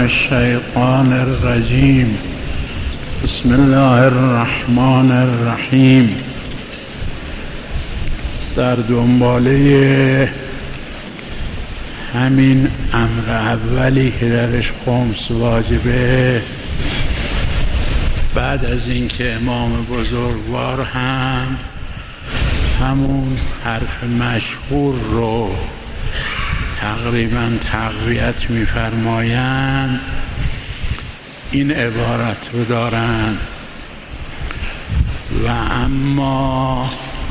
الشیطان الرجیم. بسم الله الرحمن الرحیم. در دنباله همین امر اولی که درش خمس واجبه، بعد از اینکه امام بزرگوار هم همون حرف مشهور رو تقریبا تقویت می‌فرمایند، این عبارت رو دارند: و اما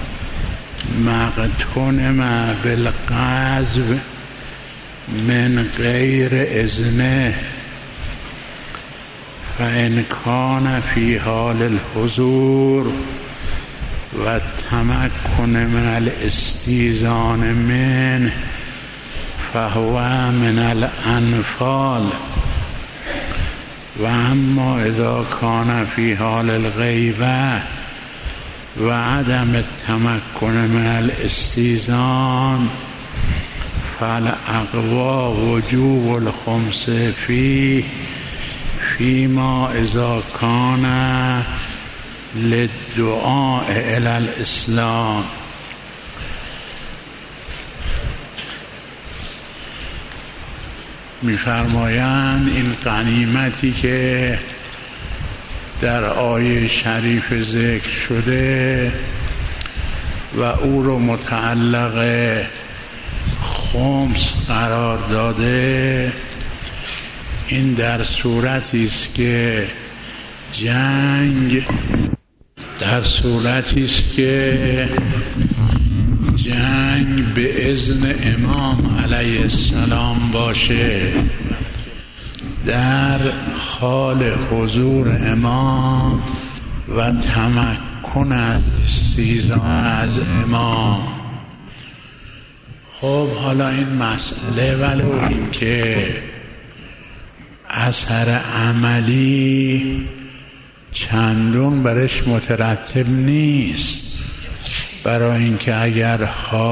مقتنم بالقذف من غیر اذنه فإن كان في حال الحضور و تمکن من الاستیزان منه فهو من الانفال. و اما اذا كان في حال الغیبه و عدم التمکن من الاستیزان فالاقوی وجوب الخمس فيما اذا كان للدعاء الى الاسلام. می‌فرمایند این غنیمتی که در آیه شریف ذکر شده و او رو متعلق خمس قرار داده، این در صورتی است که جنگ به اذن امام علیه السلام باشه، در حال حضور امام و تمکن از استیزان از امام. خب حالا این مسئله ولو این که اثر عملی چندون برش مترتب نیست، برای اینکه اگر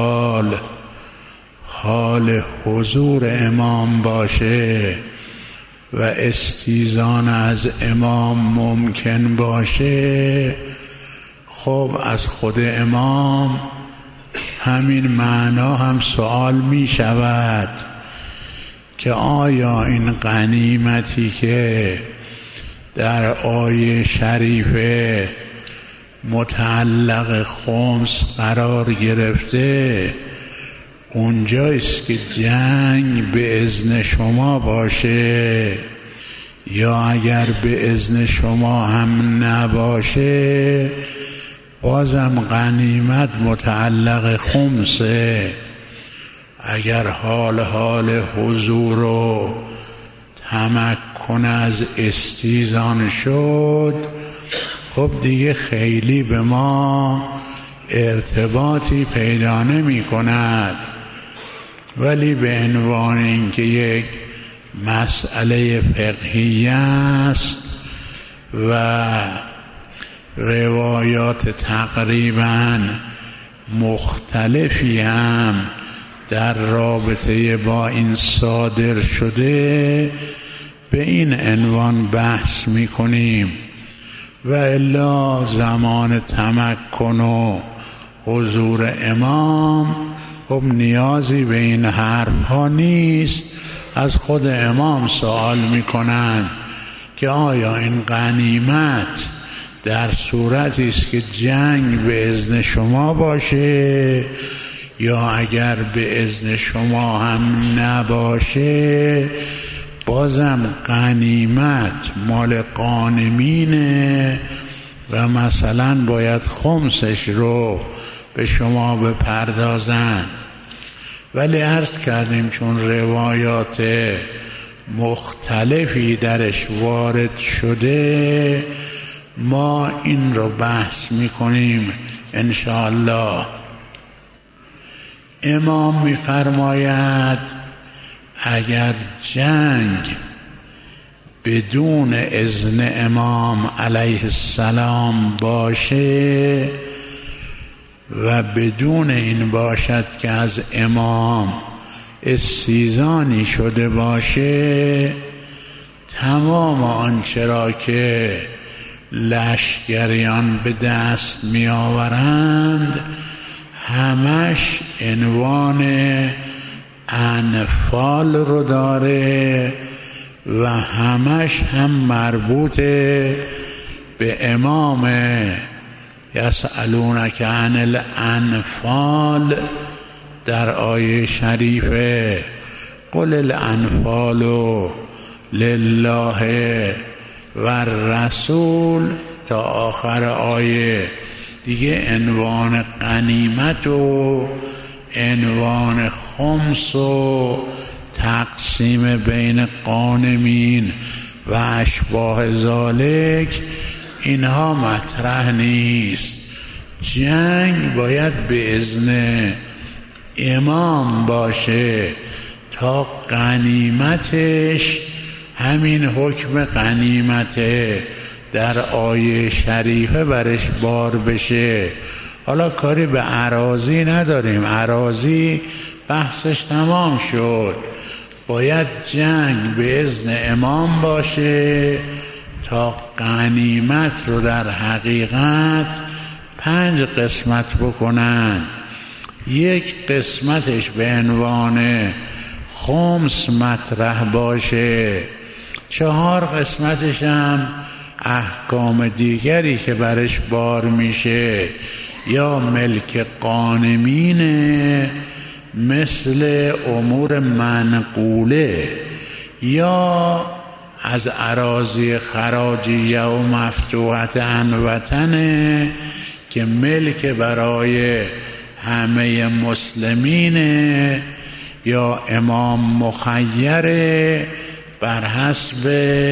حال حضور امام باشه و استیزان از امام ممکن باشه، خب از خود امام همین معنا هم سوال می شود که آیا این غنیمتی که در آیه شریفه متعلق خمس قرار گرفته اونجایست که جنگ به اذن شما باشه، یا اگر به اذن شما هم نباشه بازم غنیمت متعلق خمسه؟ اگر حال حضور و تمکن از استیزان شد، خب دیگه خیلی به ما ارتباطی پیدا نمی کند، ولی به عنوان اینکه یک مسئله فقهی است و روایات تقریبا مختلفی هم در رابطه با این صادر شده، به این عنوان بحث می کنیم. و الا زمان تمکن و حضور امام خب نیازی به این حرف ها نیست. از خود امام سوال میکنن که آیا این غنیمت در صورتی است که جنگ به اذن شما باشه، یا اگر به اذن شما هم نباشه بازم غنیمت مال غانمینه و مثلا باید خمسش رو به شما بپردازن. ولی عرض کردیم چون روایات مختلفی درش وارد شده، ما این رو بحث میکنیم انشاءالله. امام میفرماید اگر جنگ بدون اذن امام علیه السلام باشه و بدون این باشد که از امام استیزانی شده باشه، تمام آنچه را که لشکریان به دست می آورند همش عنوان انفال رو داره و همش هم مربوط به امام. یسألونک عن الانفال در آیه شریفه قل الانفال لله و الرسول تا آخر آیه. دیگه عنوان غنیمت و عنوان خمس و تقسیم بین غانمین و اشباه ذالک اینها مطرح نیست. جنگ باید به اذن امام باشه تا غنیمتش همین حکم غنیمت در آیه شریفه برش بار بشه. حالا کاری به اراضی نداریم، اراضی بحثش تمام شد. باید جنگ به اذن امام باشه تا غنیمت رو در حقیقت 5 قسمت بکنن. یک قسمتش به عنوان خمس مطرح باشه، 4 قسمتش هم احکام دیگری که برش بار میشه یا ملک غانمینه مثل امور منقوله یا از اراضی خراجیه و مفتوحت عن وطنه که ملک برای همه مسلمینه یا امام مخیره بر حسب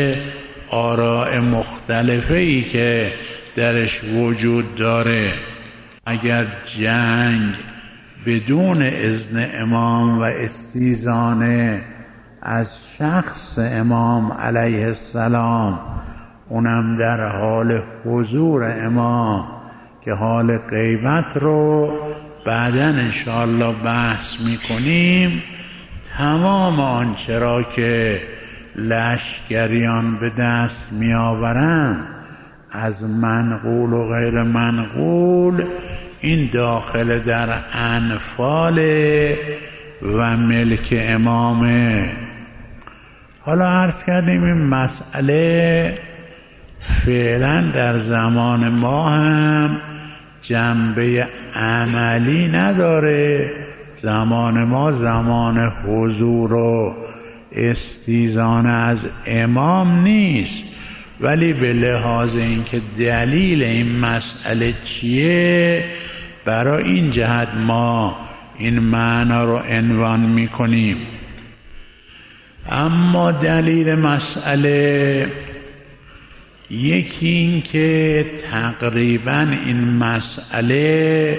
آراء مختلفه ای که درش وجود داره. اگر جنگ بدون اذن امام و استیزان از شخص امام علیه السلام، اونم در حال حضور امام که حال غیبت رو بعداً انشاءالله بحث میکنیم، تمام آنچه را که لشکریان به دست می آورند از منقول و غیر منقول این داخل در انفال و ملک امامه. حالا عرض کردیم این مسئله فعلا در زمان ما هم جنبه عملی نداره. زمان ما زمان حضور و استیزان از امام نیست، ولی به لحاظ اینکه دلیل این مسئله چیه برای این جهت ما این معنا رو عنوان میکنیم. اما دلیل مسئله یکی این که تقریبا این مسئله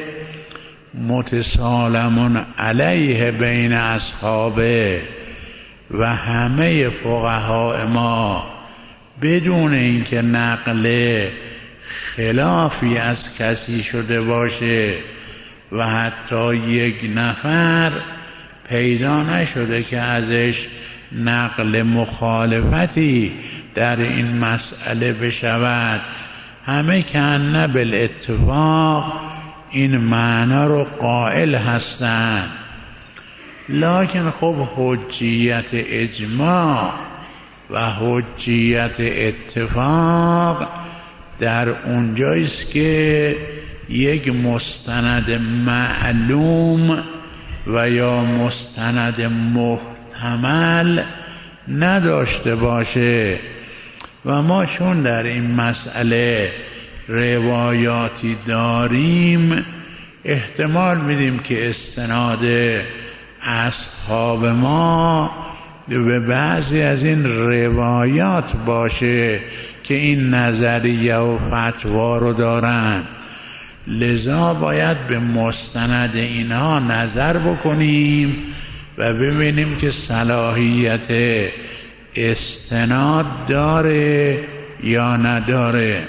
متسالم علیه بین اصحابه و همه فقهای ما بدون اینکه نقل خلافی از کسی شده باشه و حتی یک نفر پیدا نشده که ازش نقل مخالفتی در این مسئله بشود، همه کنه بالاتفاق این معنا رو قائل هستند. لکن خب حجیت اجماع و حجیت اتفاق در اونجاییست که یک مستند معلوم و یا مستند محتمل نداشته باشه و ما چون در این مسئله روایاتی داریم احتمال میدیم که استناد اصحاب ما به بعضی از این روایات باشه که این نظریه و فتوا رو دارن. لذا باید به مستند اینها نظر بکنیم و ببینیم که صلاحیت استناد داره یا نداره.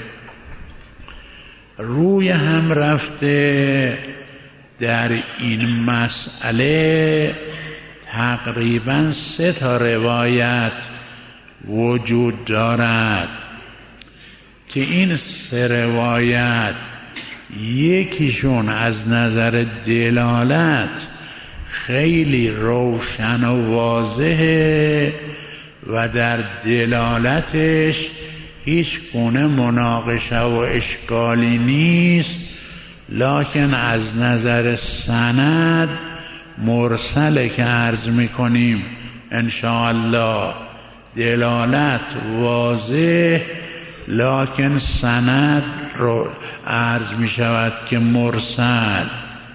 روی هم رفته در این مسئله تقریبا 3 روایت وجود دارد که این 3 روایت یکیشون از نظر دلالت خیلی روشن و واضحه و در دلالتش هیچ گونه مناقشه و اشکالی نیست، لکن از نظر سند مرسله که عرض میکنیم انشاءالله دلالت واضح، لکن سند رو عرض می شود که مرسل.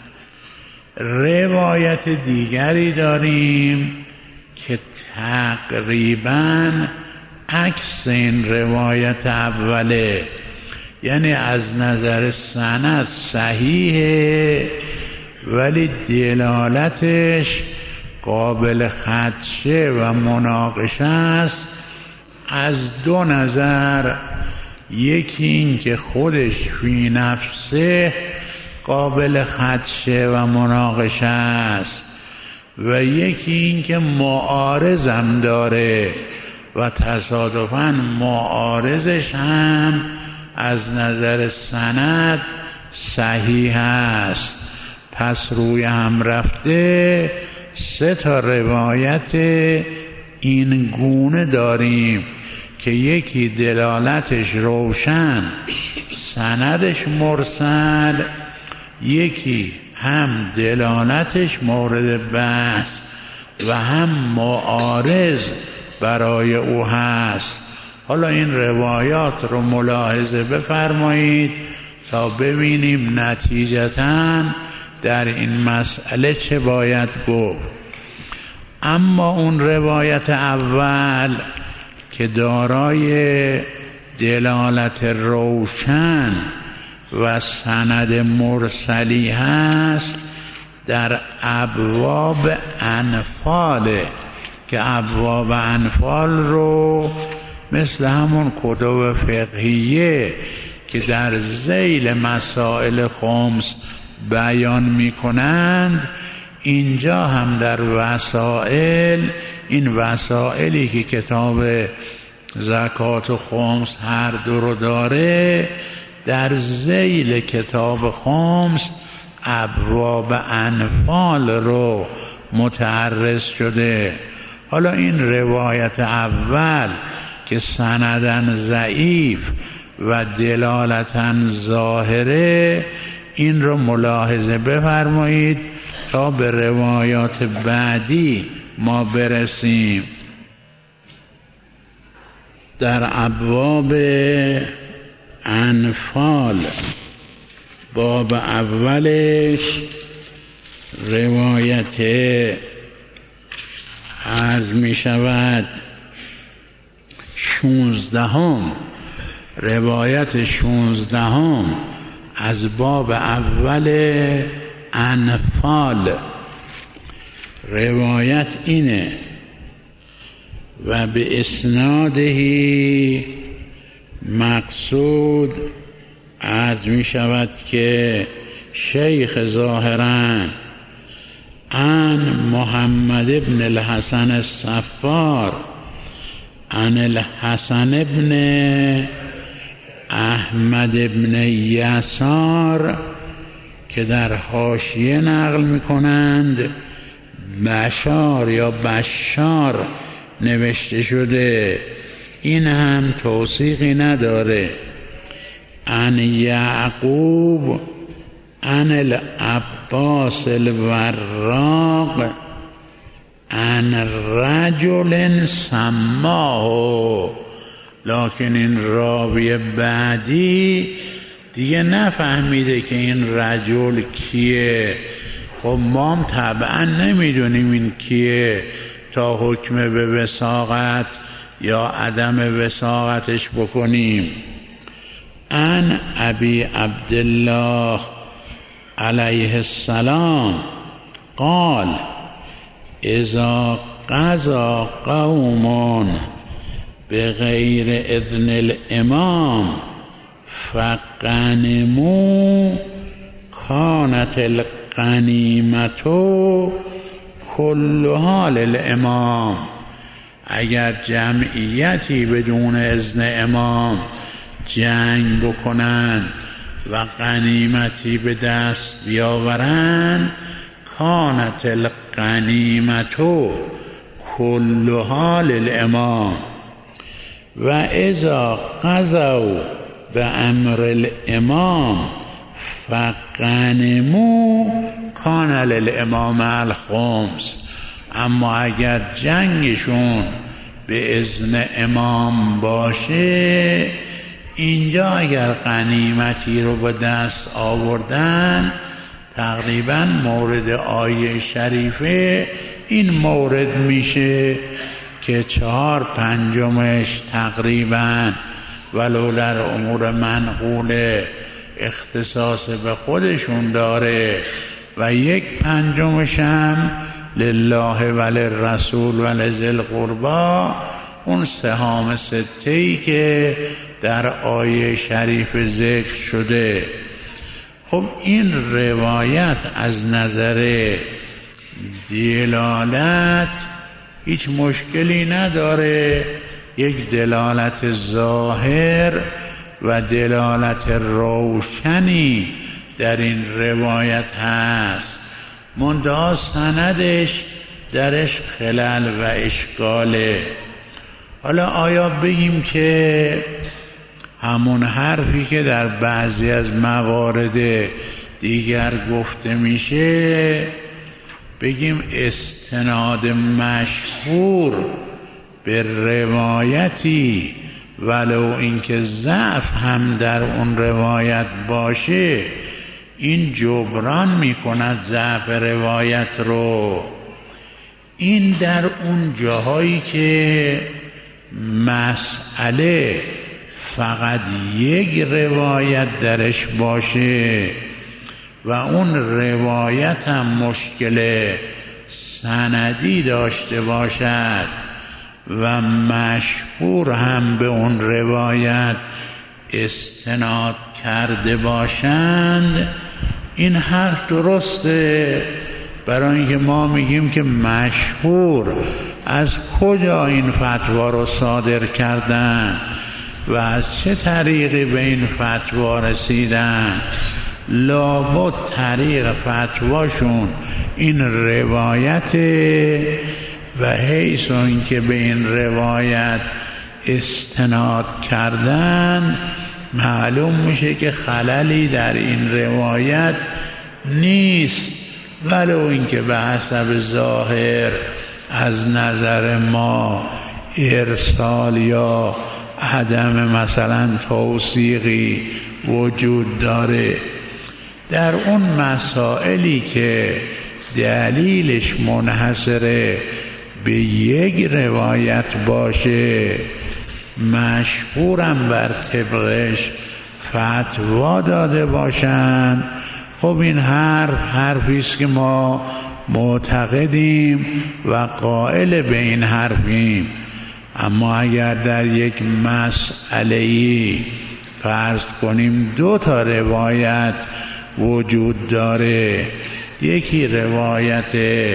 روایت دیگری داریم که تقریباً عکس این روایت اوله، یعنی از نظر سند صحیحه ولی دلالتش قابل خدشه و مناقشه است از 2 نظر. یکی این که خودش فی نفسه قابل خدشه و مناقشه است و یکی این که معارضم داره و تصادفاً معارضش هم از نظر سند صحیح است. پس روی هم رفته 3 روایت این گونه داریم که یکی دلالتش روشن سندش مرسل، یکی هم دلالتش مورد بحث و هم معارض برای او هست. حالا این روایات رو ملاحظه بفرمایید تا ببینیم نتیجتاً در این مسئله چه باید گفت. اما اون روایت اول که دارای دلالت روشن و سند مرسلی هست در ابواب انفال، که ابواب انفال رو مثل همون کتب فقهیه که در ذیل مسائل خمس بیان می کنند، اینجا هم در وسائل، این وسائلی که کتاب زکات و خمس هر دو رو داره، در ذیل کتاب خمس ابواب انفال رو متعرض شده. حالا این روایت اول که سندن ضعیف و دلالتن ظاهره، این رو ملاحظه بفرمایید تا به روایات بعدی ما برسیم. در ابواب انفال باب اولش روایت عرض می شود 16 روایت 16 از باب اول انفال. روایت اینه: و به اسناده مقصود عرض می شود که شیخ ظاهران عن محمد ابن الحسن الصفار عن الحسن ابن احمد ابن یسار، که در حاشیه نقل می کنند بشار یا بشار نوشته شده، این هم توثیقی نداره. عن یعقوب عن العباس الوراق عن رجل سماه، لکن این راوی بعدی دیگه نفهمیده که این رجل کیه. خب ما هم طبعا نمیدونیم این کیه تا حکم به وثاقت یا عدم وثاقتش بکنیم. عن ابی عبدالله علیه السلام قال اذا قضى قوم بغیر اذن الامام فغنموا كانت الغنیمة كلها للامام. اگر جمعیتی بدون اذن امام جنگ بکنند و غنیمتی به دست بیاورند کانت الغنیمت کلها للامام و اذا قضوا به امر الامام فغنموا کان للامام الخمس. اما اگر جنگشون به اذن امام باشه، اینجا اگر غنیمتی رو به دست آوردن، تقریبا مورد آیه شریفه این مورد میشه که 4/5 تقریبا ولو در امور منقول اختصاص به خودشون داره و 1/5 هم لله و للرسول و لذی القربی، اون سهام 6 که در آیه شریف ذکر شده. خب این روایت از نظر دلالت هیچ مشکلی نداره، یک دلالت ظاهر و دلالت روشنی در این روایت هست، منتها سندش درش خلل و اشکاله. حالا آیا بگیم که همون حرفی که در بعضی از موارد دیگر گفته میشه، بگیم استناد مشهور به روایتی ولو اینکه ضعف هم در اون روایت باشه، این جبران میکند ضعف روایت رو. این در اون جاهایی که مسئله فقط یک روایت درش باشه و اون روایت هم مشکل سندی داشته باشد و مشهور هم به اون روایت استناد کرده باشند، این حرف درسته. برای اینکه ما میگیم که مشهور از کجا این فتوا رو صادر کردن و از چه طریقی به این فتوا رسیدن، لابد طریق فتواشون این روایت و حیث اینکه به این روایت استناد کردن، معلوم میشه که خللی در این روایت نیست، ولو اینکه به حسب ظاهر از نظر ما ارسال یا عدم مثلا توثیقی وجود داره. در اون مسائلی که دلیلش منحصره به یک روایت باشه، مشهورم بر طبقش فتوا داده باشند، خب این حرفیست که ما معتقدیم و قائل به این حرفیم. اما اگر در یک مسئله‌ای فرض کنیم 2 روایت وجود داره، یکی روایت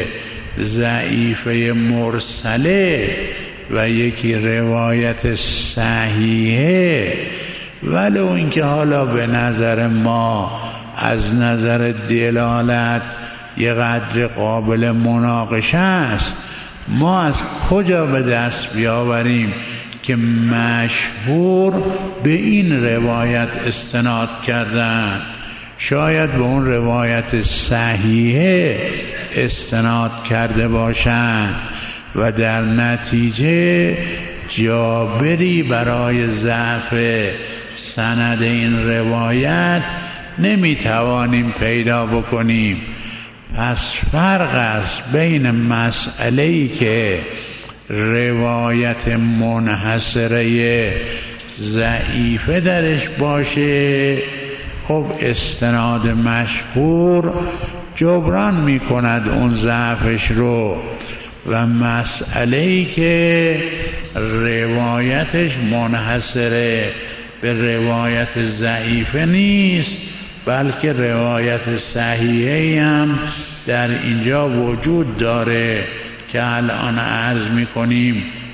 ضعیفه مرسله و یکی روایت صحیحه، ولو اینکه حالا به نظر ما از نظر دلالت یه قدر قابل مناقشه است، ما از کجا به دست بیاوریم که مشهور به این روایت استناد کردن؟ شاید به اون روایت صحیحه استناد کرده باشند و در نتیجه جابری برای ضعف سند این روایت نمیتوانیم پیدا بکنیم. پس فرق است بین مسئله‌ای که روایت منحصره ضعیفه درش باشه، خب استناد مشهور جبران میکند اون ضعفش رو، و مسئله‌ای که روایتش منحصره به روایت ضعیفه نیست بلکه روایت صحیحی هم در اینجا وجود داره که الان عرض میکنیم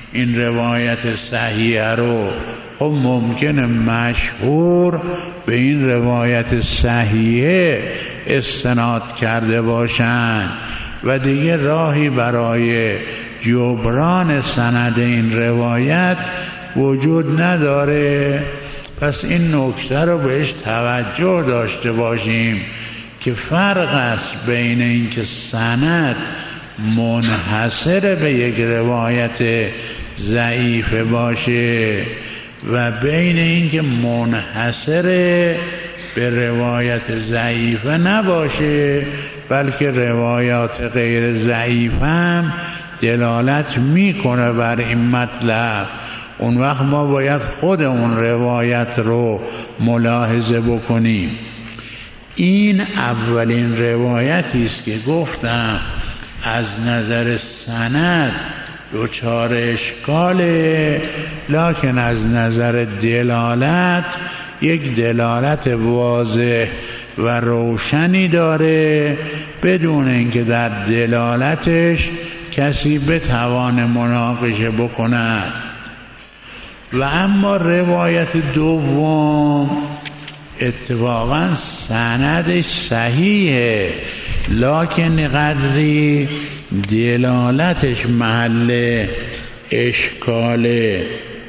این روایت صحیحه رو خب ممکنه مشهور به این روایت صحیحه استناد کرده باشند و دیگه راهی برای جبران سند این روایت وجود نداره. پس این نکته رو بهش توجه داشته باشیم که فرق است بین اینکه سند منحصر به یک روایت ضعیفه باشه و بین اینکه منحصر به روایت ضعیفه نباشه، بلکه روایات غیر ضعیف هم دلالت میکنه بر این مطلب. اون وقت ما باید خود اون روایت رو ملاحظه بکنیم. این اولین روایتی است که گفتم از نظر سند دچار اشکاله، لکن از نظر دلالت یک دلالت واضح و روشنی داره بدون اینکه در دلالتش کسی بتوانه مناقشه بکند. و اما روایت دوم اتفاقا سندش صحیحه، لکن قدری دلالتش محل اشکاله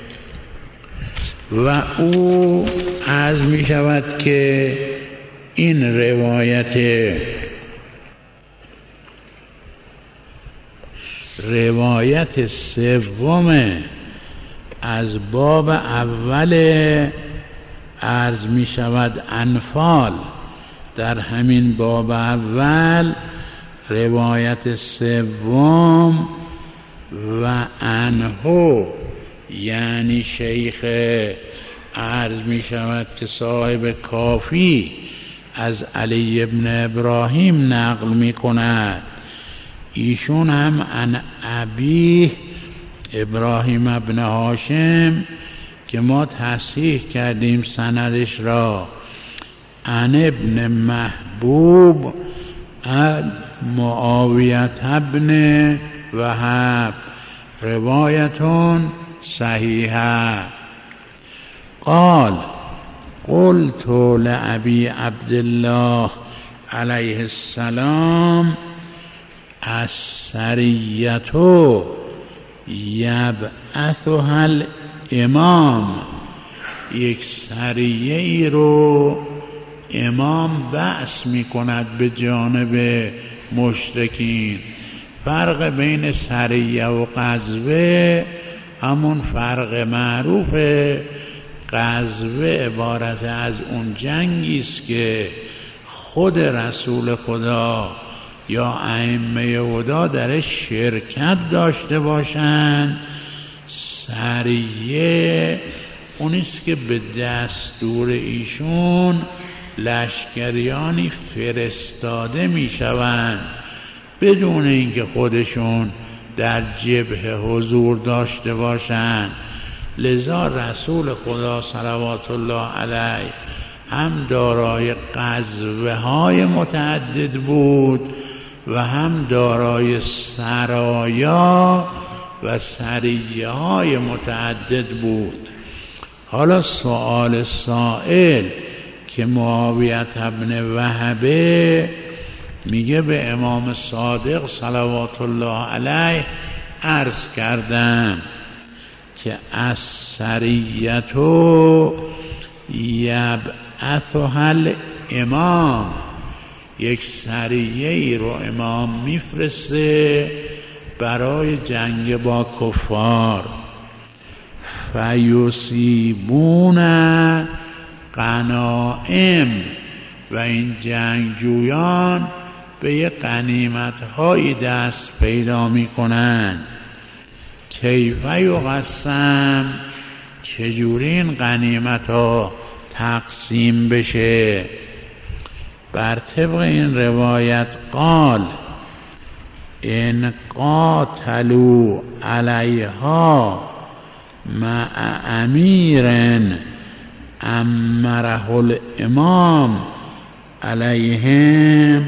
و او عرض می شود که این روایت سوم از باب اول عرض می شود انفال، در همین باب اول روایت سوم و انهو یعنی شیخ عرض می شود که صاحب کافی از علی ابن ابراهیم نقل می کند. ایشون هم عن ابیه ابراهیم ابن هاشم که ما تصحیح کردیم سندش را، عن ابن محبوب عن معاویت ابن وهب، روایتون صحیحه. قال قلت لأبي عبد الله علیه السلام السریة یبعثها الامام، یک سریه ای رو امام بعث می کند به جانب مشرکین. فرق بین سریه و غزوه همون فرق معروفه. غزوه عبارت از اون جنگی است که خود رسول خدا یا ائمه خدا درش شرکت داشته باشند. سریه اونیست که به دستور ایشون لشکریانی فرستاده می شوند بدون اینکه خودشون در جبهه حضور داشته باشند. لذا رسول خدا صلوات الله علیه هم دارای غزوه های متعدد بود و هم دارای سرایا و سریه های متعدد بود. حالا سؤال سائل که معاویت ابن وهبه میگه به امام صادق صلوات الله علیه عرض کردم که السریة یبعثها الامام، یک سریه ای رو امام میفرسته برای جنگ با کفار. فیصیبون غنائم، و این جنگجویان به یه غنیمت هایی دست پیدا می کنند. کیف یقسم، چجوری این غنیمت ها تقسیم بشه؟ بر طبق این روایت قال ان قاتلوا علیها مع امیر امره الامام علیهم،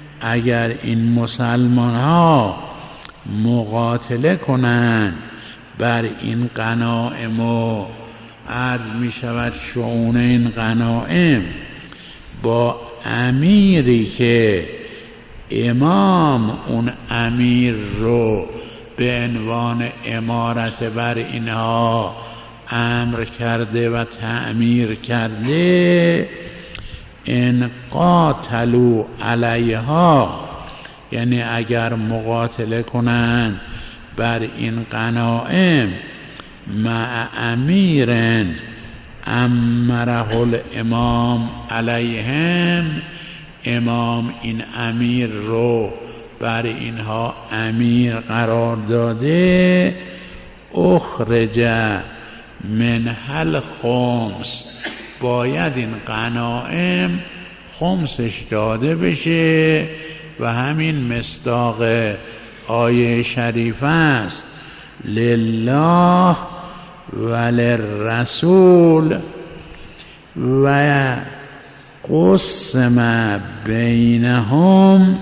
اگر این مسلمان ها مقاتله کنند بر این غنایم و عرض می شود شؤون این غنایم با امیری که امام اون امیر رو به عنوان امارت بر اینها امر کرده و تعمیر کرده، ان قاتلوا علیها، یعنی اگر مقاتله کنند بر این غنایم مع امیر امره الامام علیهم، امام این امیر رو بر اینها امیر قرار داده، اخرج منها الخمس، باید این غنایم خمسش داده بشه و همین مصداق آیه شریف است لله و للرسول و قسم بینهم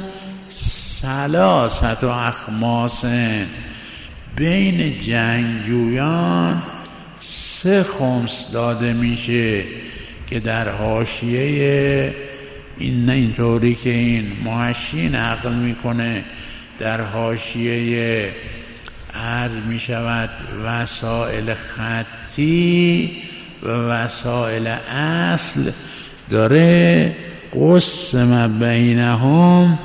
ثلاثه اخماس، بین جنگجویان 3 خمس داده میشه که در حاشیه این نه اینطوری که این محشی نقل میکنه، در حاشیه عرض می شود وسائل خطی و وسائل اصل داره قسم بینهم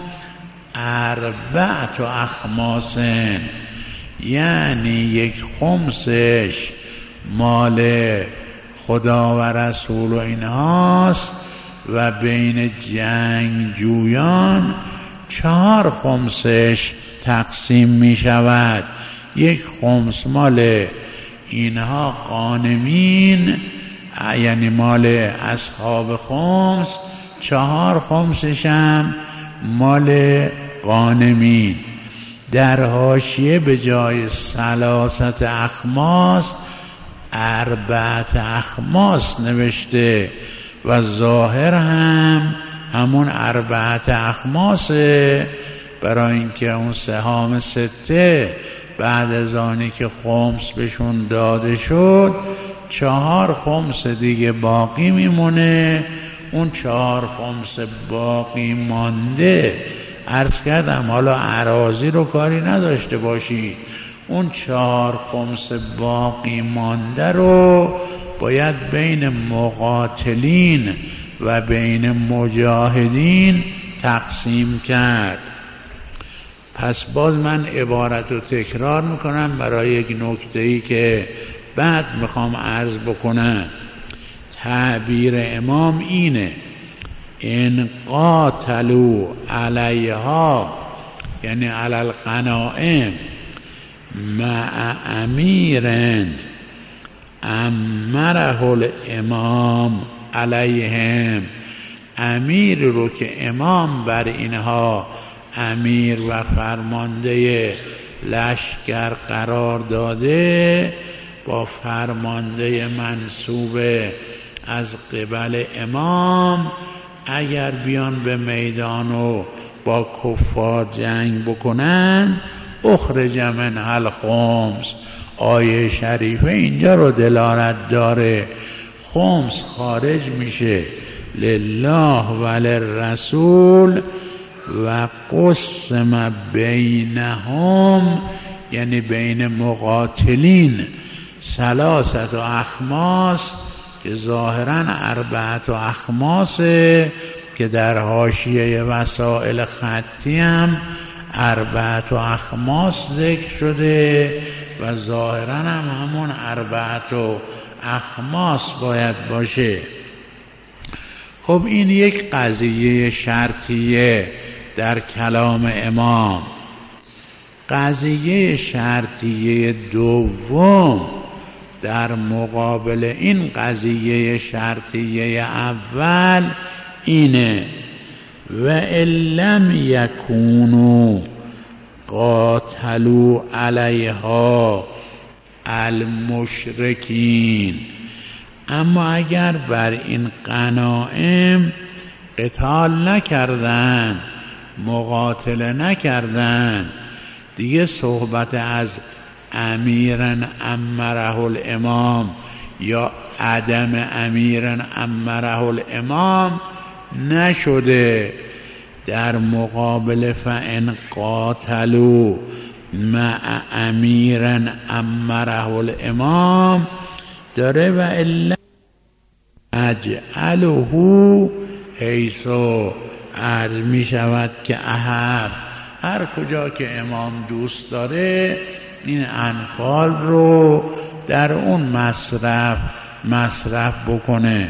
4 اخماس، یعنی 1 خمسش مال خدا و رسول و اینهاست و بین جنگجویان 4 خمسش تقسیم می شود، 1 خمس مال اینها غانمین، یعنی مال اصحاب خمس، 4 خمسش هم مال غانمین. در حاشیه به جای 3 اخماس 4 اخماس نوشته و ظاهر هم همون 4 اخماسه، برای اینکه اون سهام 6 بعد از آنی که خمس بهشون داده شد 4 خمس دیگه باقی میمونه، اون 4 خمس باقی مانده، عرض کردم حالا اراضی رو کاری نداشته باشی، اون 4 خمس باقی مانده رو باید بین مقاتلین و بین مجاهدین تقسیم کرد. پس باز من عبارت رو تکرار میکنم برای یک نکته‌ای که بعد میخوام عرض بکنم. تعبیر امام اینه ان قاتلوا علیها، یعنی علی الغنائم مع امیر امره الامام علیهم، امیر رو که امام بر اینها امیر و فرمانده لشکر قرار داده، با فرمانده منصوب از قبل امام اگر بیان به میدان و با کفار جنگ بکنن اخرج منها الخمس، آیه شریفه اینجا رو دلالت داره، خمس خارج میشه لله و للرسول و قسم بینهم، یعنی بین مقاتلین 3 اخماس که ظاهرا 4 اخماس که در حاشیه وسائل خطی هم 4 اخماس ذکر شده و ظاهرا هم همون 4 اخماس باید باشه. خب این یک قضیه شرطیه در کلام امام. قضیه شرطیه دوم در مقابل این قضیه شرطیه اول اینه و لم یکونوا قاتلوا علیها المشرکین، اما اگر بر این غنایم قتال نکردن، مقاتله نکردن، دیگه صحبت از امیرا امره الامام یا عدم امیرا امره الامام نشده. در مقابل فان قاتلوا مع امیرا امره الامام داره و الا اجعله حیث عرض می شود که احب، هر کجا که امام دوست داره این انفال رو در اون مصرف بکنه.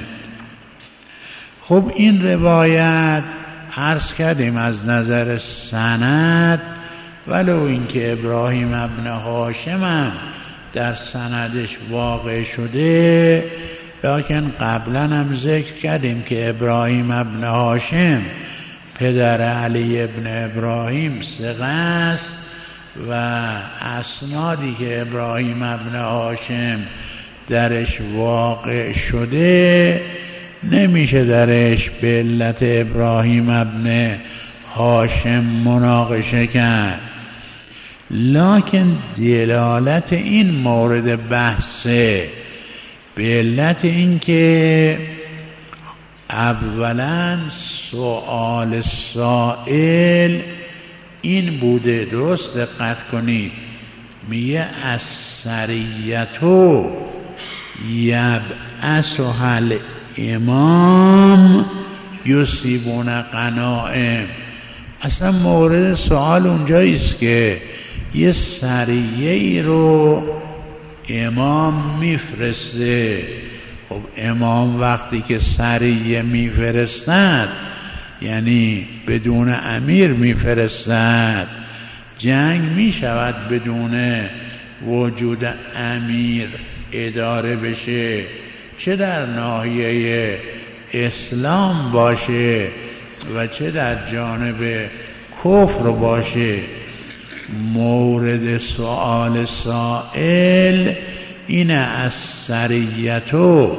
خب این روایت عرض کردیم از نظر سند، ولو اینکه ابراهیم ابن هاشم هم در سندش واقع شده، لکن قبلا هم ذکر کردیم که ابراهیم ابن هاشم پدر علی ابن ابراهیم ثقه است و اسنادی که ابراهیم ابن هاشم درش واقع شده نمیشه درش به علت ابراهیم ابن هاشم مناقشه کرد. لکن دلالت این مورد بحثه به علت اینکه اولا سؤال سائل این بوده، درست دقت کنید، میگه السریتو یبعثها الامام یصیبون غنائم. اصلا مورد سوال اونجاییست که یه سریه ای رو امام میفرسته. خب امام وقتی که سریه میفرستد یعنی بدون امیر میفرستد، جنگ میشود بدون وجود امیر اداره بشه، چه در ناحیه اسلام باشه و چه در جانب کفر باشه. مورد سؤال سائل اینه السریتو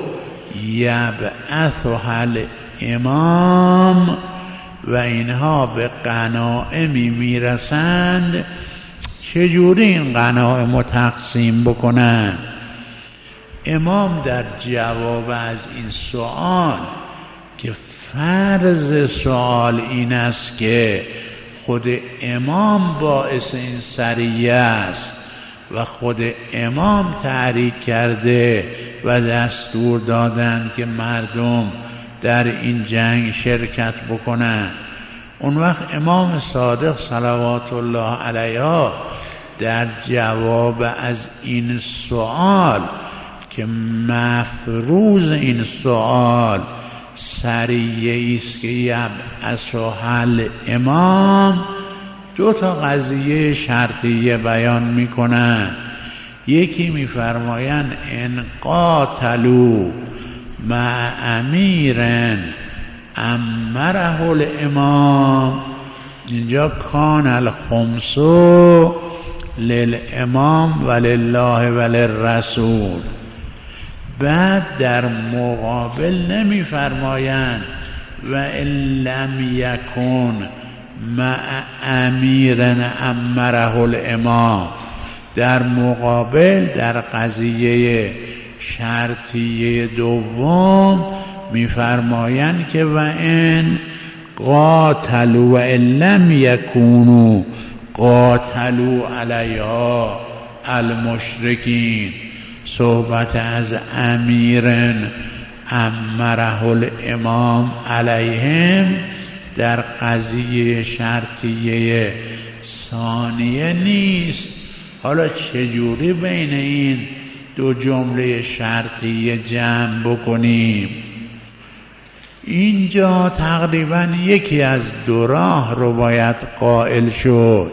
یبعثها الامام و اینها به غنائمی میرسند، چجوری این غنائم رو تقسیم بکنند؟ امام در جواب از این سوال که فرض سوال این است که خود امام باعث این سریه است و خود امام تحریک کرده و دستور دادن که مردم در این جنگ شرکت بکنن، اون وقت امام صادق صلوات الله علیه در جواب از این سوال که مفروض این سوال سریه است که یبعثها الامام، دو تا قضیه شرطیه بیان میکنن. یکی میفرمایند ان قاتلوا مع امیر امره الامام، اینجا کان الخمس للامام ولله وللرسول. بعد در مقابل نمیفرمایند و ان لم یکن مع امیر امره الامام، در مقابل در قضیه شرطیه دوم میفرمایند که و ان قاتلوا و ان لم یکونوا قاتلوا علیها المشرکین. صحبت از امیر امره الامام علیهم در قضیه شرطیه ثانیه نیست. حالا چجوری بین این دو جمله شرطیه جمع بکنیم؟ اینجا تقریبا یکی از دو راه رو باید قائل شد،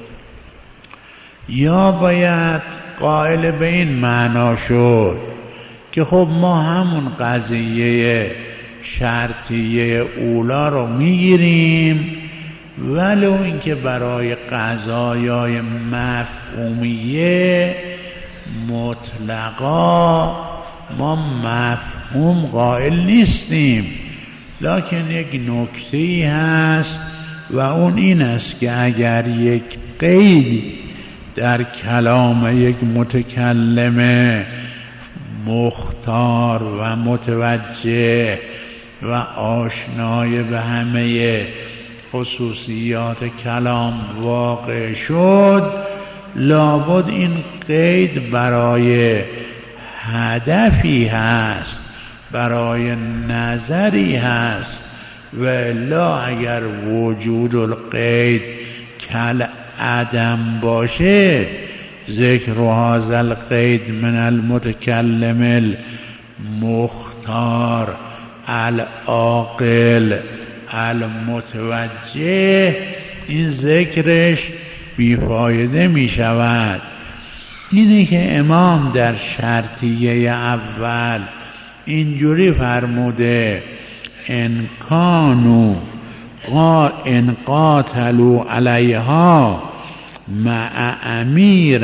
یا باید قائل به این معنا شد که خب ما همون قضیه شرطیه اولا رو میگیریم، ولو اینکه برای قضایای مفهومیه مطلقا ما مفهوم قائل نیستیم، لکن یک نکته‌ای هست و اون این است که اگر یک قیدی در کلام یک متکلم مختار و متوجه و آشنای به همه خصوصیات کلام واقع شد، لابد این قید برای هدفی هست، برای نظری هست، و الا اگر وجود القید کل عدم باشه، ذکر هذا القید من المتکلم المختار العاقل المتوجه، این ذکرش بیفایده می شود. اینه که امام در شرطیه اول اینجوری فرموده: ان کانوا ان قاتلوا علیها مع امیر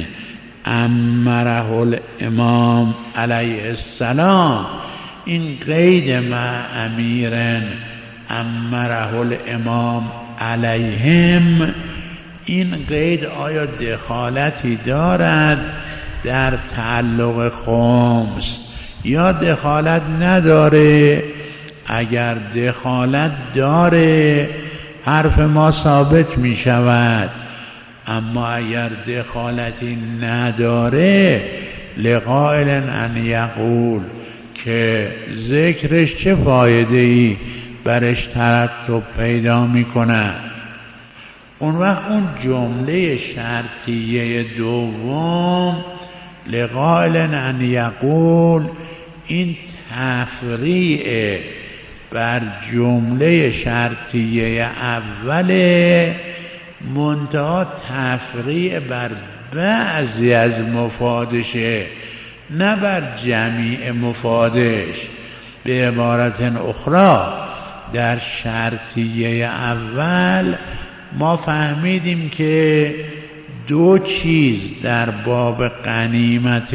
امره الامام علیه السلام. این قید مع امیر امره الامام علیهم، این قید آیا دخالتی دارد در تعلق خمس یا دخالت نداره؟ اگر دخالت داره حرف ما ثابت می شود، اما اگر دخالتی نداره لقائل ان یقول، که ذکرش چه فایده‌ای برش ترتب پیدا می کند. اون وقت اون جمله شرطیه دوم لقائل ان یقول، این تفریع بر جمله شرطیه اوله، منتها تفریع بر بعضی از مفادشه، نه بر جمیع مفادش. به عبارت اخرى، در شرطیه اول ما فهمیدیم که دو چیز در باب غنیمت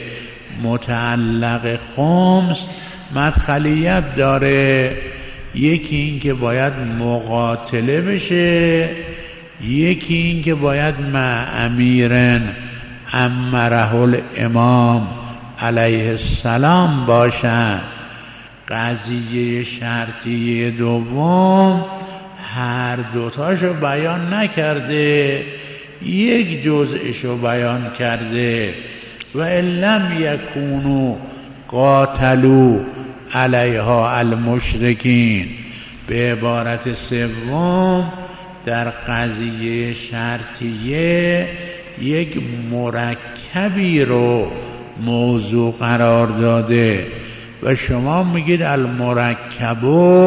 متعلق خمس مدخلیت داره. یکی این که باید مقاتله بشه، یکی این که باید مع امیرن امره الامام علیه السلام باشد. قضیه شرطیه دوم هر دوتاشو بیان نکرده، یک جزءشو بیان کرده. و لم یکونوا قاتلوا علیها المشرکین. به عبارت سوم در قضیه شرطیه یک مرکبی رو موضوع قرار داده و شما میگید المرکب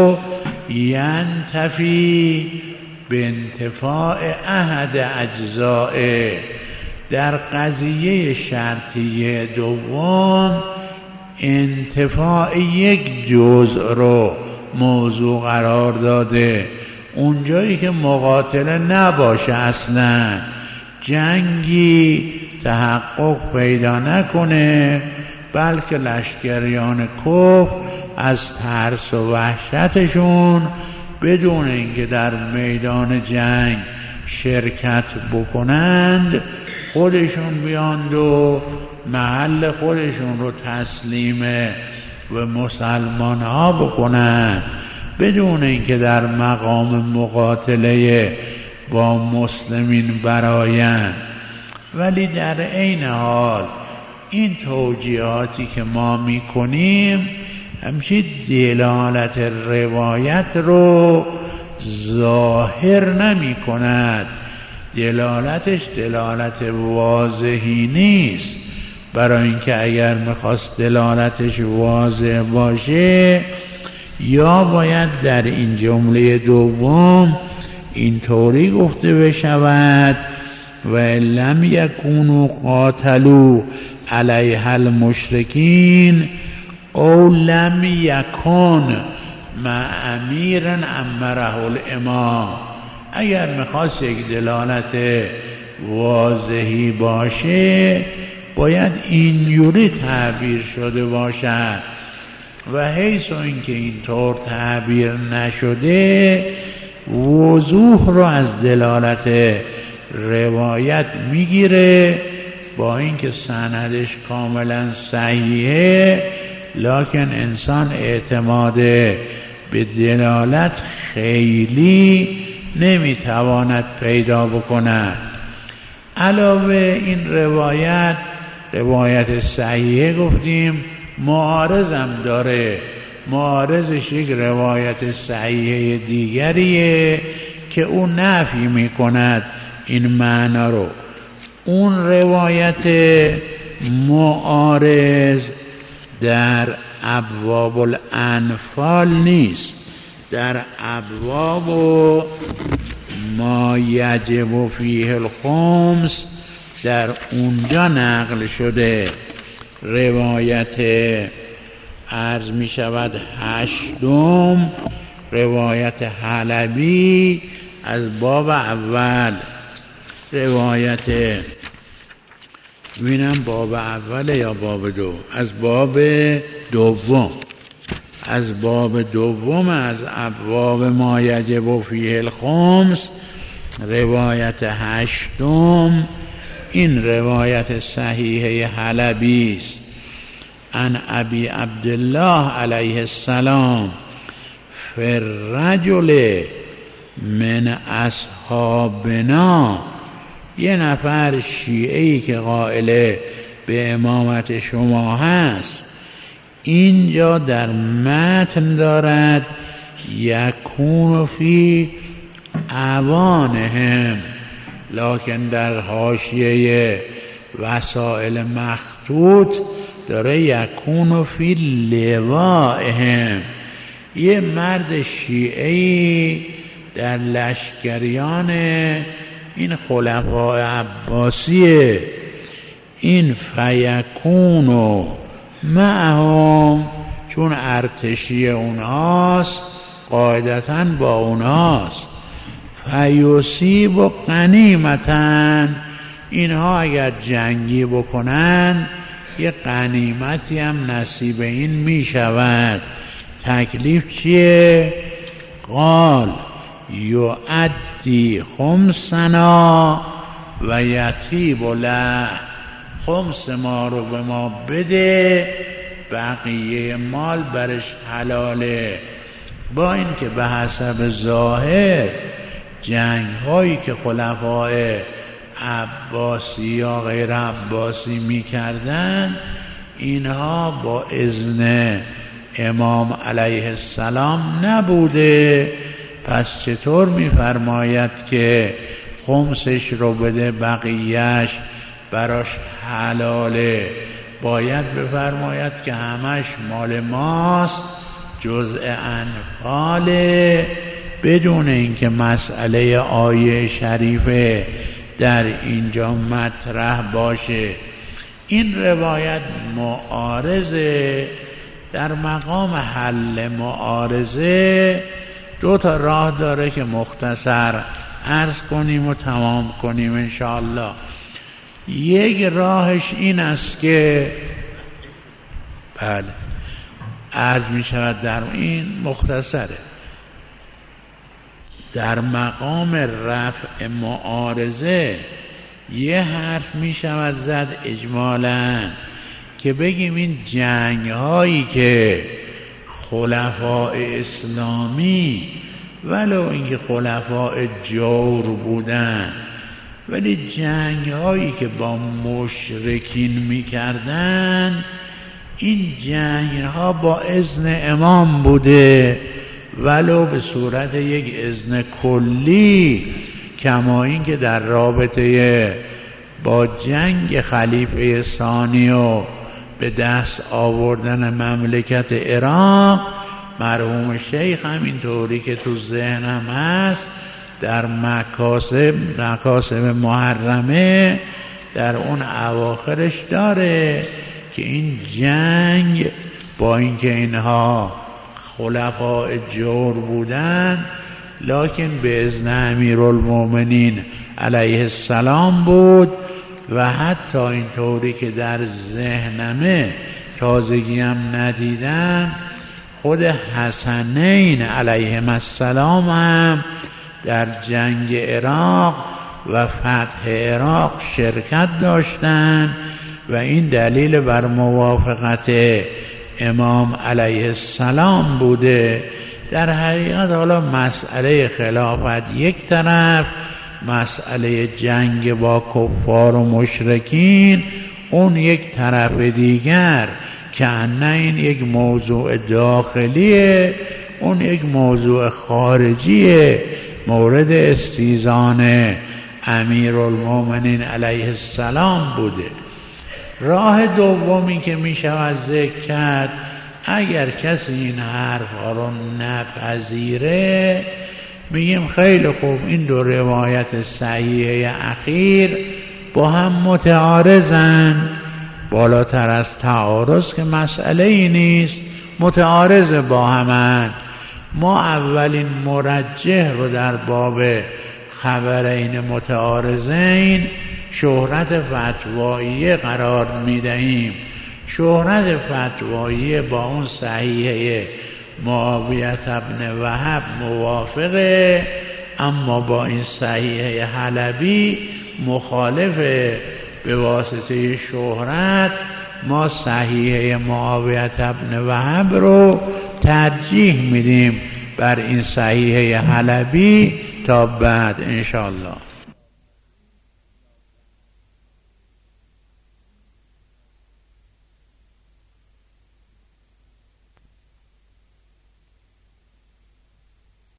ینتفی به انتفاع احد اجزائه. در قضیه شرطیه دوم انتفاع یک جزء رو موضوع قرار داده، اونجایی که مقاتله نباشه، اصلا جنگی تحقق پیدا نکنه، بلکه لشکریان کفر از ترس و وحشتشون بدون اینکه در میدان جنگ شرکت بکنند خودشون بیاند و محل خودشون رو تسلیم و مسلمان ها بکنند، بدون اینکه در مقام مقاتله با مسلمین برآیند. ولی در عین حال این توجیهاتی که ما میکنیم همچین دلالت روایت رو ظاهر نمی کند، دلالتش دلالت واضحی نیست. برای اینکه اگر میخواست دلالتش واضح باشه یا باید در این جمله دوم اینطوری گفته بشود: و لم یکونوا قاتلوا علیها المشرکین او لم یکن مع امیر امره الامام. اگر میخواست یک دلالت واضحی باشه باید اینجوری تعبیر شده باشد، و حیث اینکه اینطور تعبیر نشده وضوح رو از دلالت روایت میگیره با اینکه سندش کاملا صحیحه، لکن انسان اعتماد به دلالت خیلی نمیتواند پیدا بکند. علاوه این روایت صحیحه گفتیم معارضم داره. معارضش یک روایت صحیحه دیگریه که او نفی میکند این معنا رو. اون روایت معارض در ابواب الانفال نیست، در ابواب ما یجب فیه الخمس در اونجا نقل شده. روایت عرض می شود 8، روایت حلبی از باب اول. روایت ببینم باب اول یا باب دو؟ از باب دوم. از باب دوم از ابواب ما یجب فیه الخمس، روایت 8. این روایت صحیحه حلبی است. عن ابی عبدالله علیه السلام فی الرجل من اصحابنا، یه نفر شیعه‌ای که قائل به امامت شما هست، اینجا در متن دارد یکون فی اوانهم، لکن در حاشیه وسائل مخطوط داره یکون فی لوائهم. یه مرد شیعه‌ای در لشکریان این خلفای عباسیه، این فیکونو معهم، چون ارتشی اونهاست قاعدتاً با اونهاست، فیصیب و غنیمتن، اینها اگر جنگی بکنن یه غنیمتی هم نصیب این می شود. تکلیف چیه؟ قال یؤدی خمسنا و یطیب له، خمس ما رو به ما بده، بقیه مال برش حلاله. با این که به حسب ظاهر جنگ هایی که خلفای عباسی یا غیر عباسی می کردن، اینها با اذن امام علیه السلام نبوده. پس چطور می فرماید که خمسش رو بده بقیهش براش حلاله؟ باید بفرماید که همش مال ماست جزء انفاله، بدون اینکه مسئله آیه شریفه در اینجا مطرح باشه. این روایت معارضه. در مقام حل معارضه 2 راه داره که مختصر عرض کنیم و تمام کنیم انشاءالله. یک راهش این است که بله عرض می شود، در این مختصره، در مقام رفع معارضه یه حرف می شود زد اجمالاً که بگیم این جنگ هایی که خلفاء اسلامی ولو اینکه خلفاء جور بودن، ولی جنگ هایی که با مشرکین می کردن، این جنگ ها با اذن امام بوده، ولو به صورت یک اذن کلی، کما این که در رابطه با جنگ خلیفه ثانی و به دست آوردن مملکت عراق، مرحوم شیخ هم اینطوری که تو ذهنم هست در مکاسب محرمه در اون اواخرش داره که این جنگ با اینکه اینها خلفاء جور بودن، لکن به اذن امیرالمومنین علیه السلام بود. و حتی اینطوری که در ذهنمه تازگی هم ندیدم، خود حسنین علیهم السلام هم در جنگ عراق و فتح عراق شرکت داشتند و این دلیل بر موافقت امام علیه السلام بوده. در حقیقت حالا مسئله خلافت یک طرف، مسئله جنگ با کفار و مشرکین اون یک طرف دیگر، که نه این یک موضوع داخلیه، اون یک موضوع خارجیه، مورد استیزان امیرالمومنین علیه السلام بوده. راه دومی که می شود ذکر کرد، اگر کسی این حرفها رو نپذیره، میگیم خیلی خوب، این دو روایت صحیحه اخیر با هم متعارضن، بالاتر از تعارض که مسئله ای نیست، متعارض با همن. ما اولین مرجح رو در باب خبرین متعارضین شهرت فتواییه قرار میدهیم. شهرت فتواییه با اون صحیحه معاویه ابن وهب موافقه، اما با این صحیحه حلبی مخالفه. به واسطه شهرت ما صحیحه معاویه ابن وهب رو ترجیح میدیم بر این صحیحه حلبی تا بعد انشاءالله.